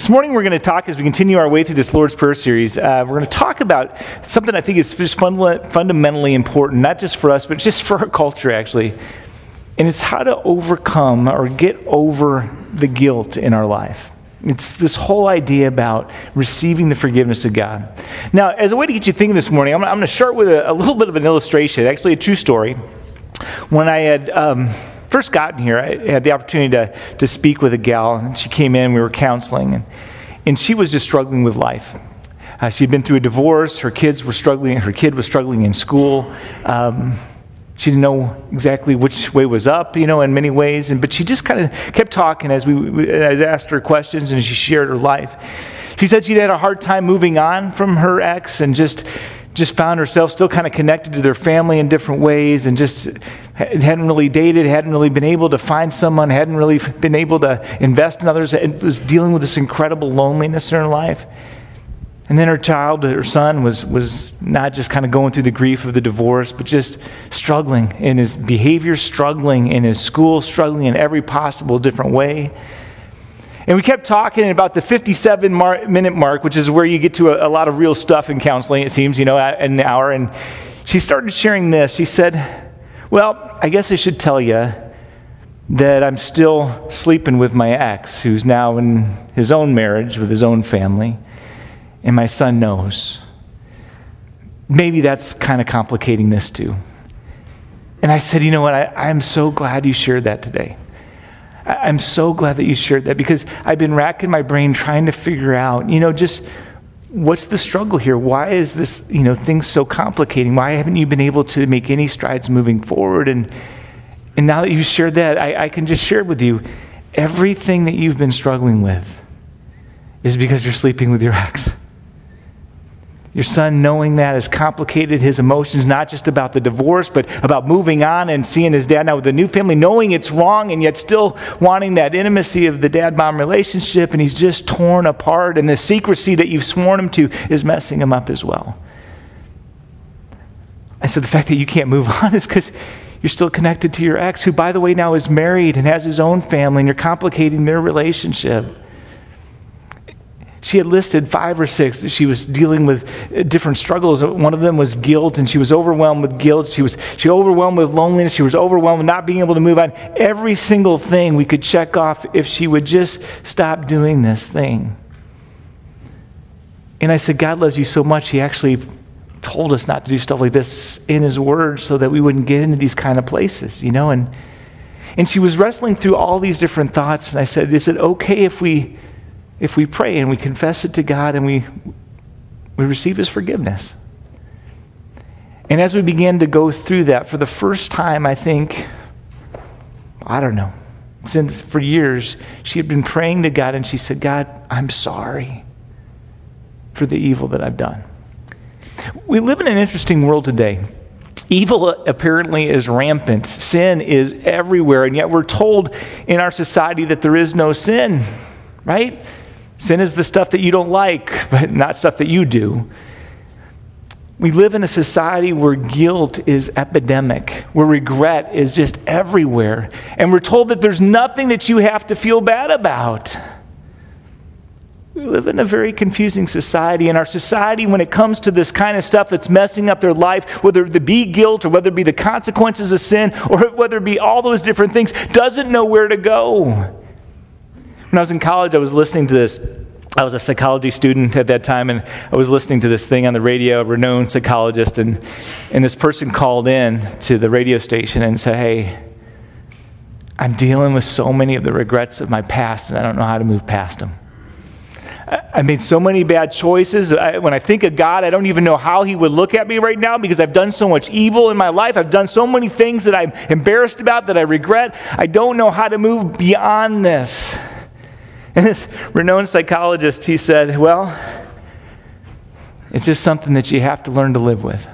This morning we're going to talk, as we continue our way through this Lord's Prayer series, we're going to talk about something I think is just fundamentally important, not just for us, but just for our culture, actually. And it's how to overcome or get over the guilt in our life. It's this whole idea about receiving the forgiveness of God. Now, as a way to get you thinking this morning, I'm going to start with a little bit of an illustration, actually a true story. When I had first gotten here, I had the opportunity to speak with a gal, and she came in, we were counseling, and she was just struggling with life. She had been through a divorce, her kid was struggling in school. She didn't know exactly which way was up, in many ways, but she just kind of kept talking as I asked her questions and she shared her life. She said she'd had a hard time moving on from her ex and just found herself still kind of connected to their family in different ways and just hadn't really dated, hadn't really been able to find someone, hadn't really been able to invest in others, and was dealing with this incredible loneliness in her life. And then her son was not just kind of going through the grief of the divorce, but just struggling in his behavior, struggling in his school, struggling in every possible different way. And we kept talking about the 57-minute mark, which is where you get to a lot of real stuff in counseling, it seems, in an hour. And she started sharing this. She said, well, I guess I should tell you that I'm still sleeping with my ex, who's now in his own marriage with his own family, and my son knows. Maybe that's kind of complicating this too. And I said, you know what, I'm so glad you shared that today. I'm so glad that you shared that, because I've been racking my brain trying to figure out, just what's the struggle here? Why is this, things so complicating? Why haven't you been able to make any strides moving forward? And now that you shared that, I can just share with you, everything that you've been struggling with is because you're sleeping with your ex. Your son knowing that has complicated his emotions, not just about the divorce, but about moving on and seeing his dad now with a new family, knowing it's wrong and yet still wanting that intimacy of the dad-mom relationship, and he's just torn apart, and the secrecy that you've sworn him to is messing him up as well. I said the fact that you can't move on is because you're still connected to your ex, who, by the way, now is married and has his own family, and you're complicating their relationship. She had listed 5 or 6 that she was dealing with different struggles. One of them was guilt, and she was overwhelmed with guilt. She was overwhelmed with loneliness. She was overwhelmed with not being able to move on. Every single thing we could check off if she would just stop doing this thing. And I said, God loves you so much, He actually told us not to do stuff like this in His Word so that we wouldn't get into these kind of places, And she was wrestling through all these different thoughts, and I said, is it okay if we pray and we confess it to God and we receive His forgiveness? And as we began to go through that, for the first time, I think, since for years, she had been praying to God, and she said, God, I'm sorry for the evil that I've done. We live in an interesting world today. Evil apparently is rampant. Sin is everywhere, and yet we're told in our society that there is no sin, right? Sin is the stuff that you don't like, but not stuff that you do. We live in a society where guilt is epidemic, where regret is just everywhere. And we're told that there's nothing that you have to feel bad about. We live in a very confusing society. And our society, when it comes to this kind of stuff that's messing up their life, whether it be guilt or whether it be the consequences of sin or whether it be all those different things, doesn't know where to go. When I was in college, I was listening to this. I was a psychology student at that time, and I was listening to this thing on the radio, a renowned psychologist, and this person called in to the radio station and said, hey, I'm dealing with so many of the regrets of my past, and I don't know how to move past them. I made so many bad choices. When I think of God, I don't even know how He would look at me right now, because I've done so much evil in my life. I've done so many things that I'm embarrassed about, that I regret. I don't know how to move beyond this. And this renowned psychologist, he said, well, it's just something that you have to learn to live with.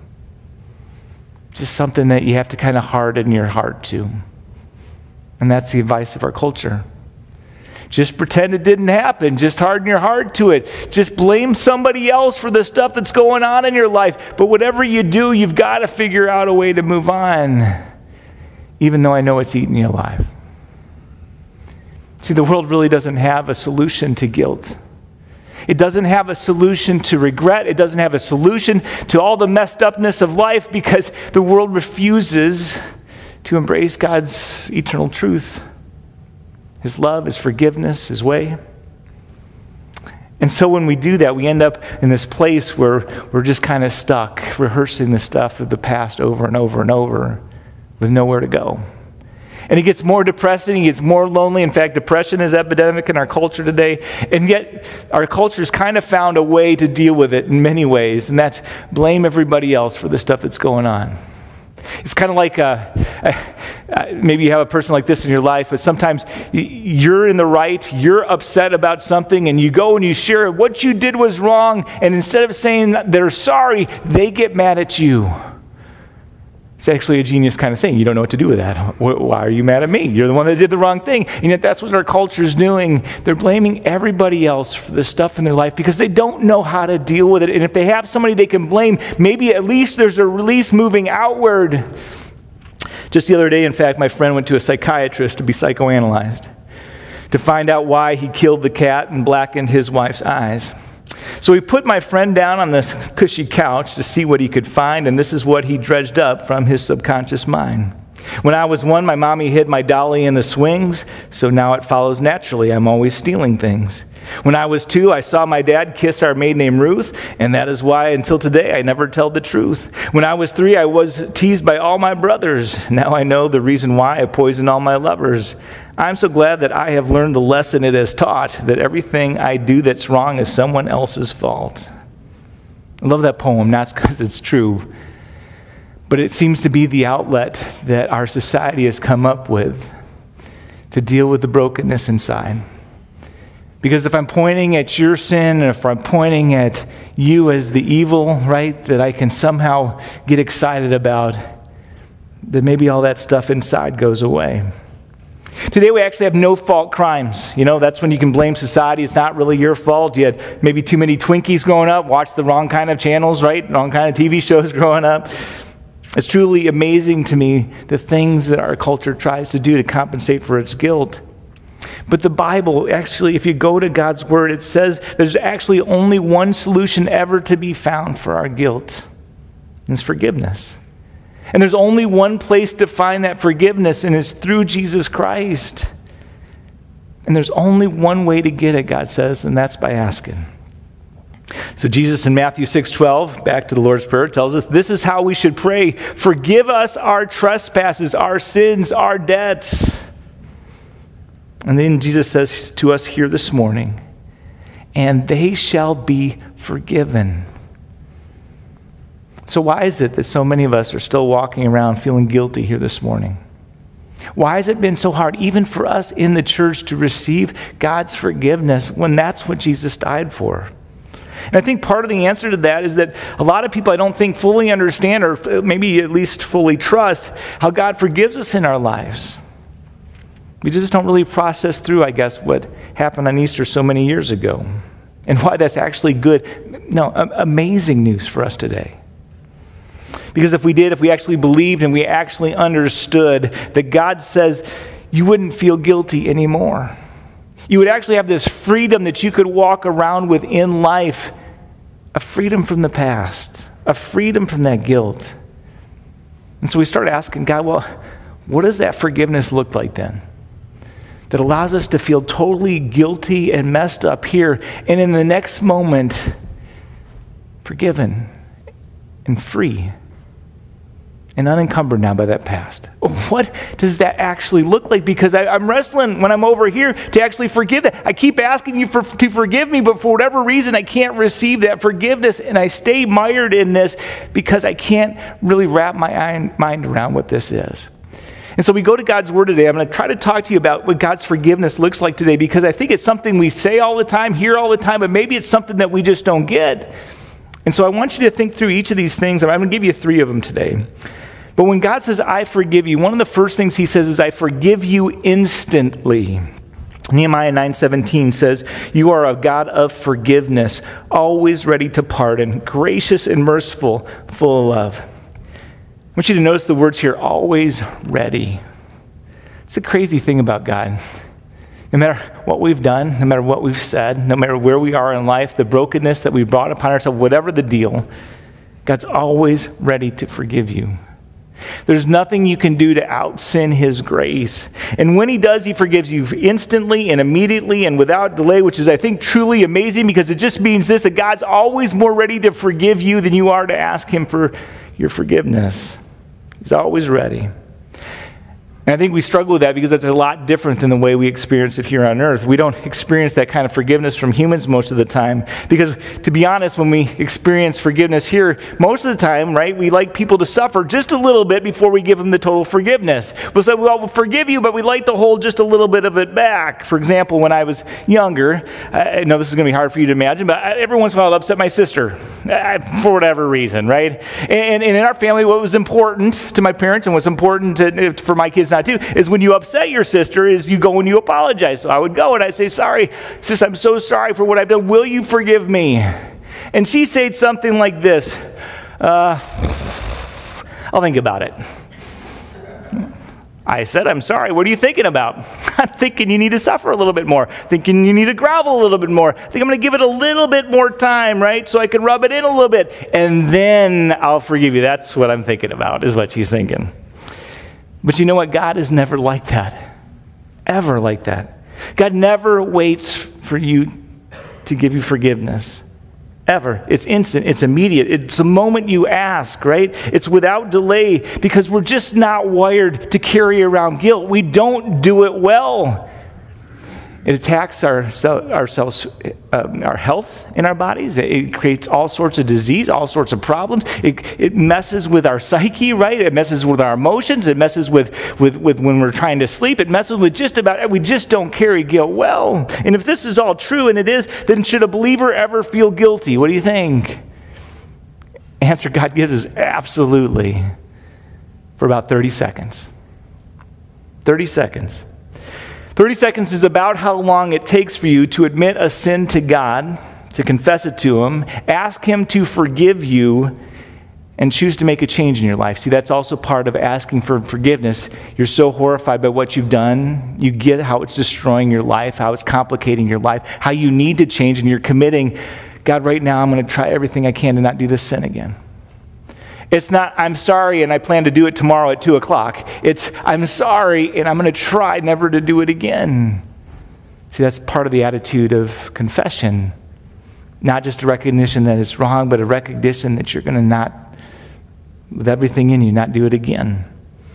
Just something that you have to kind of harden your heart to. And that's the advice of our culture. Just pretend it didn't happen. Just harden your heart to it. Just blame somebody else for the stuff that's going on in your life. But whatever you do, you've got to figure out a way to move on, even though I know it's eating you alive. See, the world really doesn't have a solution to guilt. It doesn't have a solution to regret. It doesn't have a solution to all the messed upness of life because the world refuses to embrace God's eternal truth, His love, His forgiveness, His way. And so when we do that, we end up in this place where we're just kind of stuck, rehearsing the stuff of the past over and over and over with nowhere to go. And it gets more depressing, it gets more lonely. In fact, depression is epidemic in our culture today. And yet, our culture's kind of found a way to deal with it in many ways, and that's blame everybody else for the stuff that's going on. It's kind of like maybe you have a person like this in your life, but sometimes you're in the right, you're upset about something, and you go and you share what you did was wrong, and instead of saying they're sorry, they get mad at you. It's actually a genius kind of thing. You don't know what to do with that. Why are you mad at me? You're the one that did the wrong thing. And yet that's what our culture's doing. They're blaming everybody else for the stuff in their life because they don't know how to deal with it. And if they have somebody they can blame, maybe at least there's a release moving outward. Just the other day, in fact, my friend went to a psychiatrist to be psychoanalyzed to find out why he killed the cat and blackened his wife's eyes. So he put my friend down on this cushy couch to see what he could find, and this is what he dredged up from his subconscious mind. When I was 1, my mommy hid my dolly in the swings, so now it follows naturally. I'm always stealing things. When I was 2, I saw my dad kiss our maid named Ruth, and that is why until today I never tell the truth. When I was 3, I was teased by all my brothers. Now I know the reason why I poisoned all my lovers. I'm so glad that I have learned the lesson it has taught, that everything I do that's wrong is someone else's fault. I love that poem, not because it's true, but it seems to be the outlet that our society has come up with to deal with the brokenness inside. Because if I'm pointing at your sin, and if I'm pointing at you as the evil, right, that I can somehow get excited about, then maybe all that stuff inside goes away. Today we actually have no-fault crimes. That's when you can blame society. It's not really your fault. You had maybe too many Twinkies growing up, watched the wrong kind of channels, right? Wrong kind of TV shows growing up. It's truly amazing to me the things that our culture tries to do to compensate for its guilt. But the Bible, actually, if you go to God's Word, it says there's actually only one solution ever to be found for our guilt, and it's forgiveness. And there's only one place to find that forgiveness, and it's through Jesus Christ. And there's only one way to get it, God says, and that's by asking. So Jesus in Matthew 6:12, back to the Lord's Prayer, tells us this is how we should pray. Forgive us our trespasses, our sins, our debts. And then Jesus says to us here this morning, and they shall be forgiven. So why is it that so many of us are still walking around feeling guilty here this morning? Why has it been so hard, even for us in the church, to receive God's forgiveness when that's what Jesus died for? And I think part of the answer to that is that a lot of people, I don't think, fully understand or maybe at least fully trust how God forgives us in our lives. We just don't really process through, I guess, what happened on Easter so many years ago and why that's actually good, amazing news for us today. Because if we actually believed and we actually understood that God says you wouldn't feel guilty anymore. You would actually have this freedom that you could walk around with in life, a freedom from the past, a freedom from that guilt. And so we start asking God, well, what does that forgiveness look like then? That allows us to feel totally guilty and messed up here, and in the next moment, forgiven and free and unencumbered now by that past. What does that actually look like? Because I'm wrestling when I'm over here to actually forgive that. I keep asking you to forgive me, but for whatever reason, I can't receive that forgiveness, and I stay mired in this because I can't really wrap my mind around what this is. And so we go to God's Word today. I'm going to try to talk to you about what God's forgiveness looks like today, because I think it's something we say all the time, hear all the time, but maybe it's something that we just don't get. And so I want you to think through each of these things. I'm going to give you 3 of them today. But when God says, I forgive you, one of the first things he says is, I forgive you instantly. Nehemiah 9:17 says, you are a God of forgiveness, always ready to pardon, gracious and merciful, full of love. I want you to notice the words here, always ready. It's a crazy thing about God. No matter what we've done, no matter what we've said, no matter where we are in life, the brokenness that we brought upon ourselves, whatever the deal, God's always ready to forgive you. There's nothing you can do to out-sin his grace. And when he does, he forgives you instantly and immediately and without delay, which is, I think, truly amazing, because it just means this, that God's always more ready to forgive you than you are to ask him for your forgiveness. He's always ready. And I think we struggle with that because that's a lot different than the way we experience it here on earth. We don't experience that kind of forgiveness from humans most of the time. Because, to be honest, when we experience forgiveness here, most of the time, right, we like people to suffer just a little bit before we give them the total forgiveness. We'll say, well, we'll forgive you, but we'd like to hold just a little bit of it back. For example, when I was younger, I know this is going to be hard for you to imagine, but every once in a while I'd upset my sister for whatever reason, right? And in our family, what was important to my parents and what's important for my kids not to is when you upset your sister is you go and you apologize. So I would go and I'd say, sorry, sis, I'm so sorry for what I've done. Will you forgive me? And she said something like this, I'll think about it. I said, I'm sorry, what are you thinking about? I'm thinking you need to suffer a little bit more. Thinking you need to grovel a little bit more. I think I'm going to give it a little bit more time, right? So I can rub it in a little bit. And then I'll forgive you. That's what I'm thinking about, is what she's thinking. But you know what? God is never like that. Ever like that. God never waits for you to give you forgiveness. Ever. It's instant. It's immediate. It's the moment you ask, right? It's without delay, because we're just not wired to carry around guilt. We don't do it well. It attacks our health in our bodies. It creates all sorts of disease, all sorts of problems. It messes with our psyche, right? It messes with our emotions. It messes with when we're trying to sleep. It messes with just about, we just don't carry guilt well. And if this is all true, and it is, then should a believer ever feel guilty? What do you think? Answer God gives is absolutely, for about 30 seconds. 30 seconds. 30 seconds is about how long it takes for you to admit a sin to God, to confess it to him, ask him to forgive you, and choose to make a change in your life. See, that's also part of asking for forgiveness. You're so horrified by what you've done. You get how it's destroying your life, how it's complicating your life, how you need to change, and you're committing, God, right now I'm going to try everything I can to not do this sin again. It's not, I'm sorry and I plan to do it tomorrow at 2 o'clock. It's, I'm sorry and I'm going to try never to do it again. See, that's part of the attitude of confession. Not just a recognition that it's wrong, but a recognition that you're going to not, with everything in you, not do it again.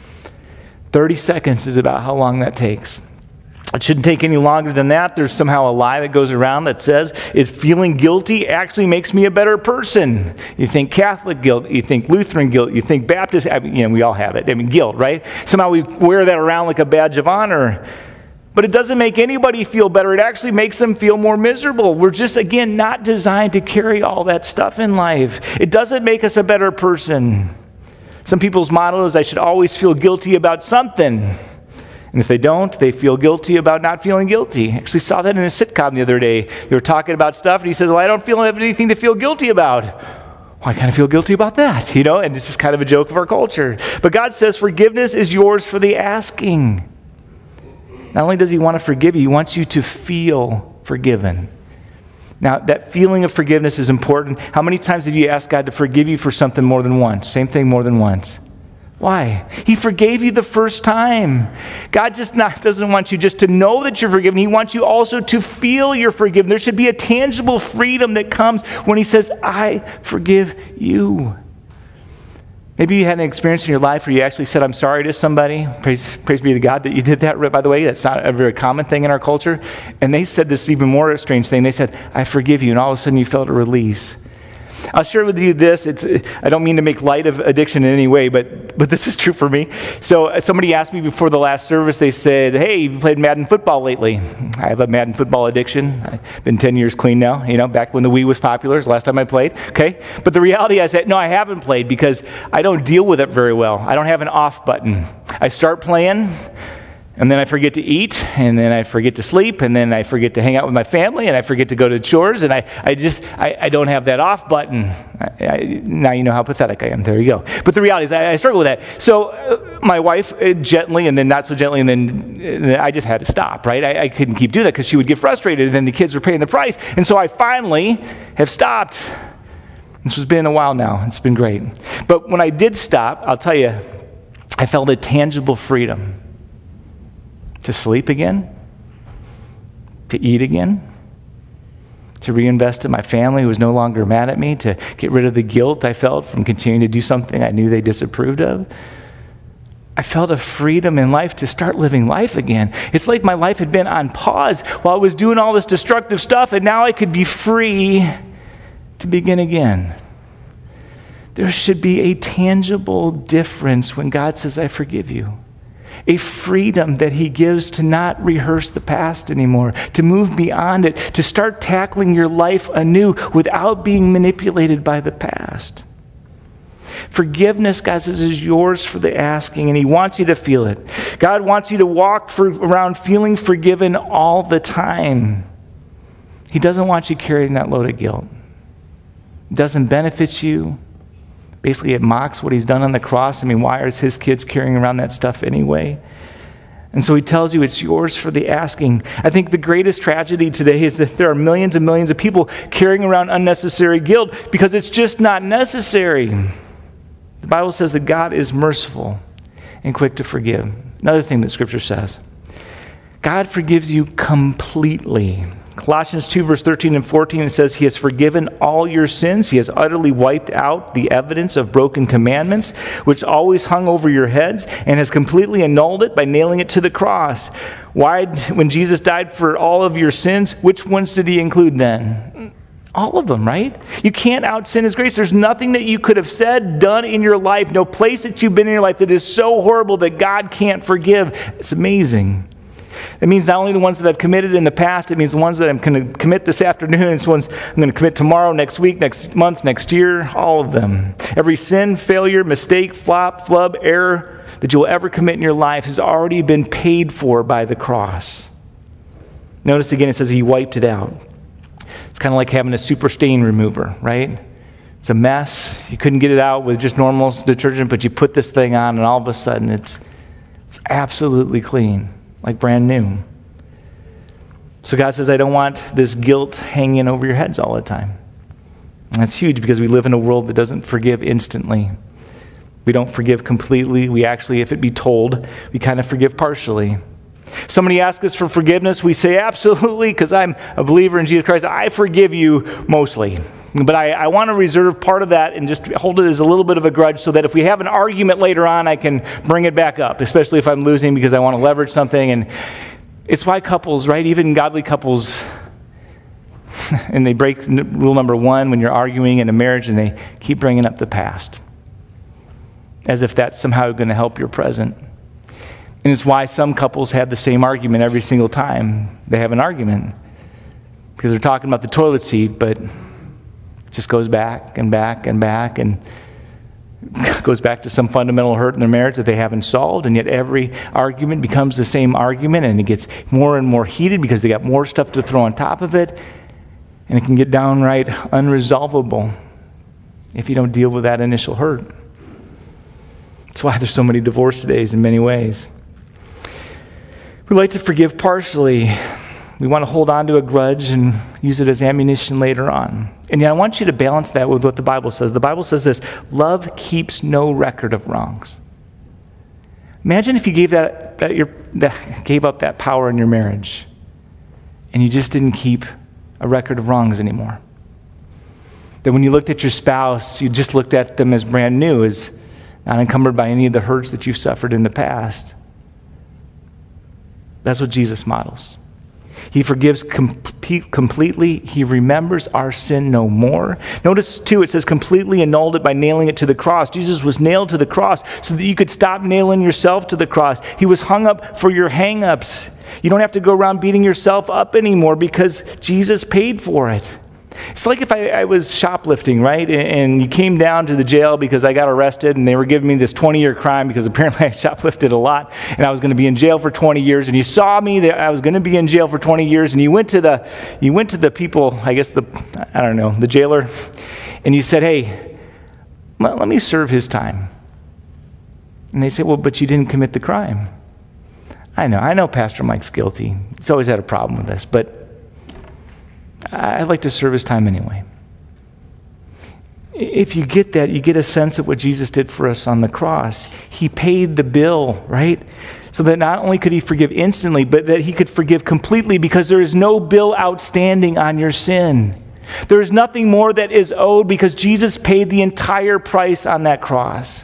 30 seconds is about how long that takes. It shouldn't take any longer than that. There's somehow a lie that goes around that says, is feeling guilty actually makes me a better person. You think Catholic guilt, you think Lutheran guilt, you think Baptist, we all have it. Guilt, right? Somehow we wear that around like a badge of honor. But it doesn't make anybody feel better. It actually makes them feel more miserable. We're just, again, not designed to carry all that stuff in life. It doesn't make us a better person. Some people's motto is, I should always feel guilty about something. And if they don't, they feel guilty about not feeling guilty. I actually saw that in a sitcom the other day. They were talking about stuff, and he says, well, I don't have anything to feel guilty about. Well, I kind of feel guilty about that, and it's just kind of a joke of our culture. But God says forgiveness is yours for the asking. Not only does he want to forgive you, he wants you to feel forgiven. Now, that feeling of forgiveness is important. How many times have you asked God to forgive you for something more than once? Same thing more than once. Why? He forgave you the first time. God just doesn't want you just to know that you're forgiven. He wants you also to feel you're forgiven. There should be a tangible freedom that comes when he says, I forgive you. Maybe you had an experience in your life where you actually said, I'm sorry to somebody. Praise be to God that you did that, by the way. That's not a very common thing in our culture. And they said this even more strange thing. They said, I forgive you. And all of a sudden you felt a release. I'll share with you this. I don't mean to make light of addiction in any way, but this is true for me. So somebody asked me before the last service, they said, hey, you played Madden football lately? I have a Madden football addiction. I've been 10 years clean now, back when the Wii was popular. It's the last time I played, okay? But the reality, I said, no, I haven't played because I don't deal with it very well. I don't have an off button. I start playing, And then I forget to eat, and then I forget to sleep, and then I forget to hang out with my family, and I forget to go to chores, and I don't have that off button. Now you know how pathetic I am. There you go. But the reality is I struggle with that. So my wife gently, and then not so gently, and then I just had to stop, right? I couldn't keep doing that because she would get frustrated, and then the kids were paying the price. And so I finally have stopped. This has been a while now. It's been great. But when I did stop, I'll tell you, I felt a tangible freedom to sleep again, to eat again, to reinvest in my family who was no longer mad at me, to get rid of the guilt I felt from continuing to do something I knew they disapproved of. I felt a freedom in life to start living life again. It's like my life had been on pause while I was doing all this destructive stuff, and now I could be free to begin again. There should be a tangible difference when God says, I forgive you. A freedom that he gives to not rehearse the past anymore, to move beyond it, to start tackling your life anew without being manipulated by the past. Forgiveness, God says, is yours for the asking, and he wants you to feel it. God wants you to walk around feeling forgiven all the time. He doesn't want you carrying that load of guilt. It doesn't benefit you. Basically, it mocks what he's done on the cross. I mean, why are his kids carrying around that stuff anyway? And so he tells you it's yours for the asking. I think the greatest tragedy today is that there are millions and millions of people carrying around unnecessary guilt because it's just not necessary. The Bible says that God is merciful and quick to forgive. Another thing that Scripture says, God forgives you completely. Colossians 2, verse 13 and 14, it says, he has forgiven all your sins. He has utterly wiped out the evidence of broken commandments, which always hung over your heads, and has completely annulled it by nailing it to the cross. Why, when Jesus died for all of your sins, which ones did he include then? All of them, right? You can't out-sin his grace. There's nothing that you could have said, done in your life, no place that you've been in your life that is so horrible that God can't forgive. It's amazing. It means not only the ones that I've committed in the past, it means the ones that I'm going to commit this afternoon, it's the ones I'm going to commit tomorrow, next week, next month, next year, all of them. Every sin, failure, mistake, flub, error that you'll ever commit in your life has already been paid for by the cross. Notice again, it says he wiped it out. It's kind of like having a super stain remover, right? It's a mess. You couldn't get it out with just normal detergent, but you put this thing on and all of a sudden it's absolutely clean. Like brand new. So God says, I don't want this guilt hanging over your heads all the time. And that's huge because we live in a world that doesn't forgive instantly. We don't forgive completely. We actually, if it be told, we kind of forgive partially. Somebody asks us for forgiveness, we say, absolutely, because I'm a believer in Jesus Christ. I forgive you mostly. But I want to reserve part of that and just hold it as a little bit of a grudge so that if we have an argument later on, I can bring it back up, especially if I'm losing because I want to leverage something. And it's why couples, right, even godly couples, and they break rule number 1 when you're arguing in a marriage and they keep bringing up the past as if that's somehow going to help your present. And it's why some couples have the same argument every single time they have an argument because they're talking about the toilet seat, but just goes back and back and back and goes back to some fundamental hurt in their marriage that they haven't solved, and yet every argument becomes the same argument, and it gets more and more heated because they got more stuff to throw on top of it, and it can get downright unresolvable if you don't deal with that initial hurt. That's why there's so many divorce todays in many ways. We like to forgive partially. We want to hold on to a grudge and use it as ammunition later on. And yet I want you to balance that with what the Bible says. The Bible says this, love keeps no record of wrongs. Imagine if you gave gave up that power in your marriage and you just didn't keep a record of wrongs anymore. That when you looked at your spouse, you just looked at them as brand new, as not encumbered by any of the hurts that you've suffered in the past. That's what Jesus models. He forgives completely. He remembers our sin no more. Notice, too, it says completely annulled it by nailing it to the cross. Jesus was nailed to the cross so that you could stop nailing yourself to the cross. He was hung up for your hang-ups. You don't have to go around beating yourself up anymore because Jesus paid for it. It's like if I was shoplifting, right? And you came down to the jail because I got arrested and they were giving me this 20-year crime because apparently I shoplifted a lot and I was going to be in jail for 20 years. And you saw me that I was going to be in jail for 20 years and you went to the people, I guess the jailer, and you said, hey, let me serve his time. And they say, well, but you didn't commit the crime. I know Pastor Mike's guilty. He's always had a problem with this, but I'd like to serve his time anyway. If you get that, you get a sense of what Jesus did for us on the cross. He paid the bill, right? So that not only could he forgive instantly, but that he could forgive completely because there is no bill outstanding on your sin. There is nothing more that is owed because Jesus paid the entire price on that cross.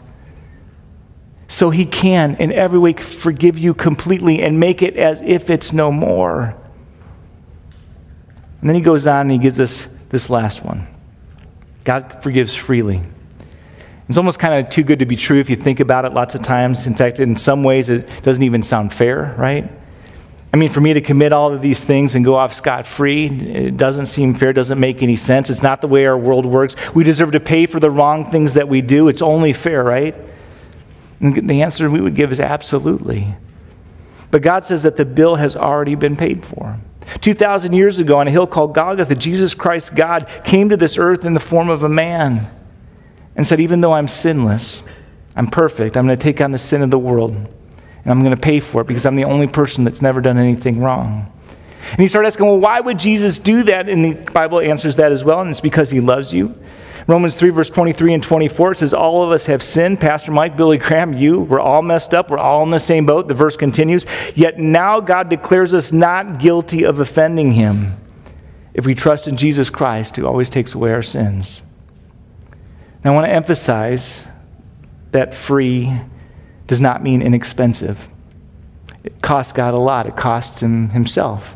So he can, in every way, forgive you completely and make it as if it's no more. And then he goes on and he gives us this last one. God forgives freely. It's almost kind of too good to be true if you think about it lots of times. In fact, in some ways, it doesn't even sound fair, right? I mean, for me to commit all of these things and go off scot-free, it doesn't seem fair, doesn't make any sense. It's not the way our world works. We deserve to pay for the wrong things that we do. It's only fair, right? And the answer we would give is absolutely. But God says that the bill has already been paid for. 2,000 years ago on a hill called Golgotha, Jesus Christ, God, came to this earth in the form of a man and said, even though I'm sinless, I'm perfect, I'm going to take on the sin of the world and I'm going to pay for it because I'm the only person that's never done anything wrong. And you start asking, well, why would Jesus do that? And the Bible answers that as well, and it's because he loves you. Romans 3, verse 23 and 24, it says, all of us have sinned. Pastor Mike, Billy Graham, we're all messed up. We're all in the same boat. The verse continues, yet now God declares us not guilty of offending him if we trust in Jesus Christ, who always takes away our sins. Now, I want to emphasize that free does not mean inexpensive. It cost God a lot. It cost him himself.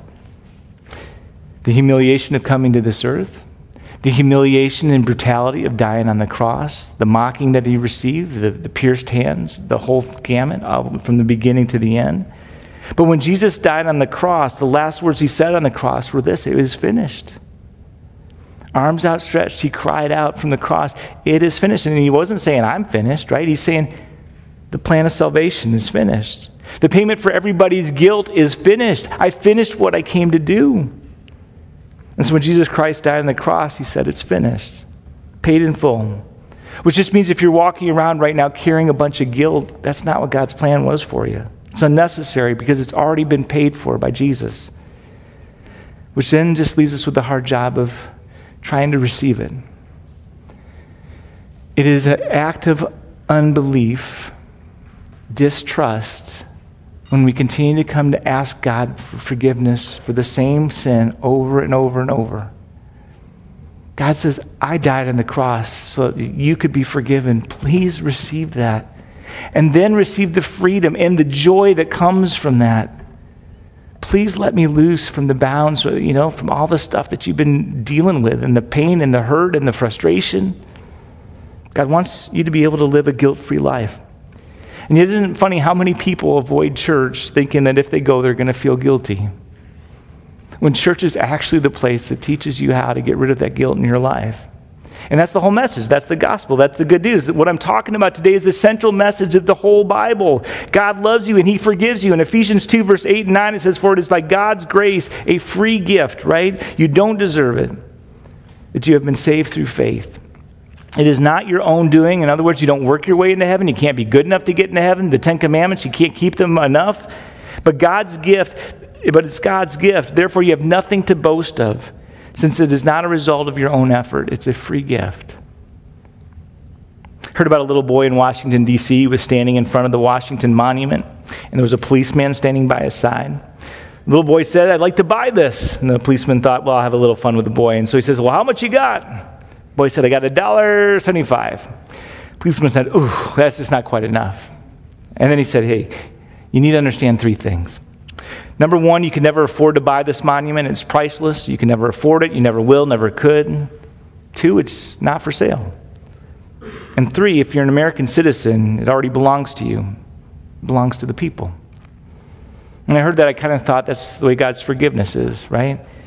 The humiliation of coming to this earth, the humiliation and brutality of dying on the cross, the mocking that he received, the pierced hands, the whole gamut from the beginning to the end. But when Jesus died on the cross, the last words he said on the cross were this: it is finished. Arms outstretched, he cried out from the cross, it is finished. And he wasn't saying, I'm finished, right? He's saying, the plan of salvation is finished. The payment for everybody's guilt is finished. I finished what I came to do. And so when Jesus Christ died on the cross, he said, it's finished, paid in full. Which just means if you're walking around right now carrying a bunch of guilt, that's not what God's plan was for you. It's unnecessary because it's already been paid for by Jesus. Which then just leaves us with the hard job of trying to receive it. It is an act of unbelief, distrust, when we continue to come to ask God for forgiveness for the same sin over and over and over. God says, I died on the cross so that you could be forgiven. Please receive that. And then receive the freedom and the joy that comes from that. Please let me loose from the bounds, from all the stuff that you've been dealing with and the pain and the hurt and the frustration. God wants you to be able to live a guilt-free life. And it isn't funny how many people avoid church thinking that if they go, they're going to feel guilty. When church is actually the place that teaches you how to get rid of that guilt in your life. And that's the whole message. That's the gospel. That's the good news. What I'm talking about today is the central message of the whole Bible. God loves you and he forgives you. In Ephesians 2, verse 8 and 9, it says, for it is by God's grace, a free gift, right? You don't deserve it, that you have been saved through faith. It is not your own doing. In other words, you don't work your way into heaven. You can't be good enough to get into heaven. The 10 Commandments, you can't keep them enough. But it's God's gift. Therefore, you have nothing to boast of, since it is not a result of your own effort. It's a free gift. Heard about a little boy in Washington, D.C. He was standing in front of the Washington Monument, and there was a policeman standing by his side. The little boy said, I'd like to buy this. And the policeman thought, well, I'll have a little fun with the boy. And so he says, well, how much you got? Boy said, I got $1.75. Policeman said, ooh, that's just not quite enough. And then he said, hey, you need to understand 3 things. Number 1, you can never afford to buy this monument. It's priceless. You can never afford it. You never will, never could. 2, it's not for sale. And 3, if you're an American citizen, it already belongs to you. It belongs to the people. And I heard that, I kind of thought that's the way God's forgiveness is, right?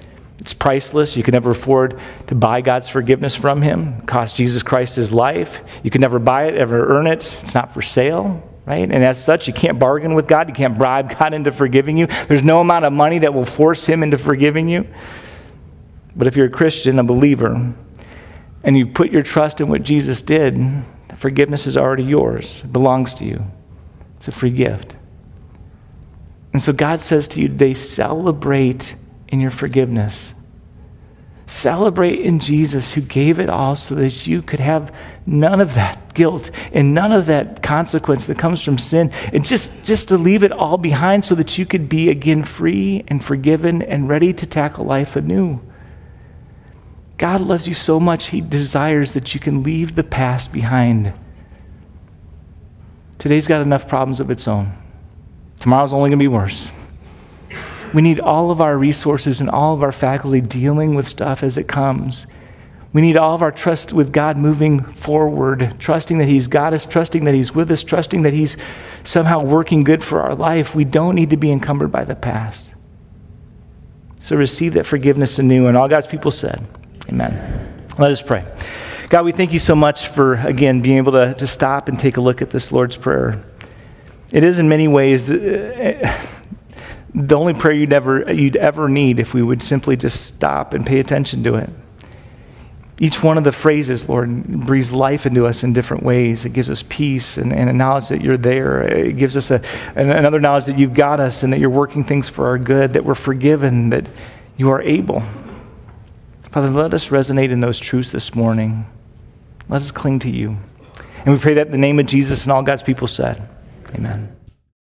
It's priceless. You can never afford to buy God's forgiveness from him. It cost Jesus Christ his life. You can never buy it, ever earn it. It's not for sale, right? And as such, you can't bargain with God. You can't bribe God into forgiving you. There's no amount of money that will force him into forgiving you. But if you're a Christian, a believer, and you've put your trust in what Jesus did, forgiveness is already yours. It belongs to you. It's a free gift. And so God says to you today, celebrate in your forgiveness. Celebrate in Jesus, who gave it all so that you could have none of that guilt and none of that consequence that comes from sin, and just to leave it all behind so that you could be again free and forgiven and ready to tackle life anew. God loves you so much, he desires that you can leave the past behind. Today's got enough problems of its own. Tomorrow's only going to be worse. We need all of our resources and all of our faculty dealing with stuff as it comes. We need all of our trust with God moving forward, trusting that he's got us, trusting that he's with us, trusting that he's somehow working good for our life. We don't need to be encumbered by the past. So receive that forgiveness anew. And all God's people said, amen. Let us pray. God, we thank you so much for, again, being able to stop and take a look at this Lord's Prayer. It is in many ways the only prayer you'd ever need if we would simply just stop and pay attention to it. Each one of the phrases, Lord, breathes life into us in different ways. It gives us peace and a knowledge that you're there. It gives us another knowledge that you've got us and that you're working things for our good, that we're forgiven, that you are able. Father, let us resonate in those truths this morning. Let us cling to you. And we pray that in the name of Jesus and all God's people said, amen.